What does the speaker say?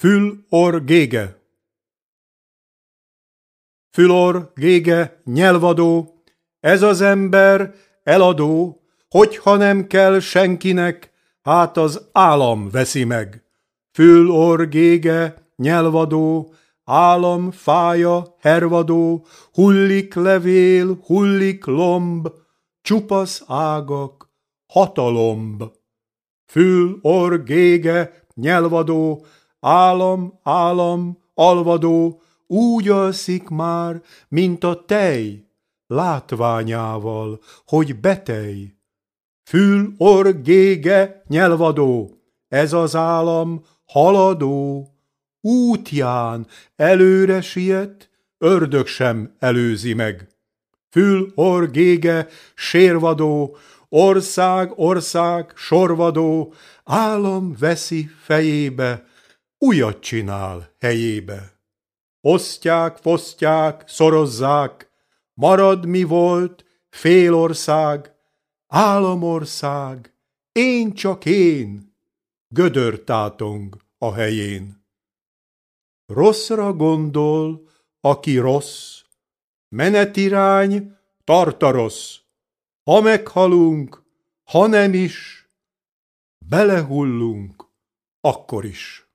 Fül, orr, gége. Fül, orr, gége, nyelvadó, ez az ember eladó, hogyha nem kell senkinek, hát az állam veszi meg. Fül, orr, gége, nyelvadó, állam, fája, hervadó, hullik levél, hullik lomb, csupasz ágak, hatalomb. Fül, orr, gége, nyelvadó, állam, alvadó, úgy alszik már, mint a tej, látványával, hogy betej. Fül, orr, gége, nyelvadó, ez az állam haladó, útján előre siet, ördög sem előzi meg. Fül, orr, gége, sérvadó, ország, sorvadó, állam veszi fejébe, újat csinál helyébe. Osztják, fosztják, szorozzák, marad mi volt, fél ország, államország, én csak én, gödör tátong a helyén. Rosszra gondol, aki rossz, menetirány, tartarosz, ha meghalunk, ha nem is, belehullunk akkor is.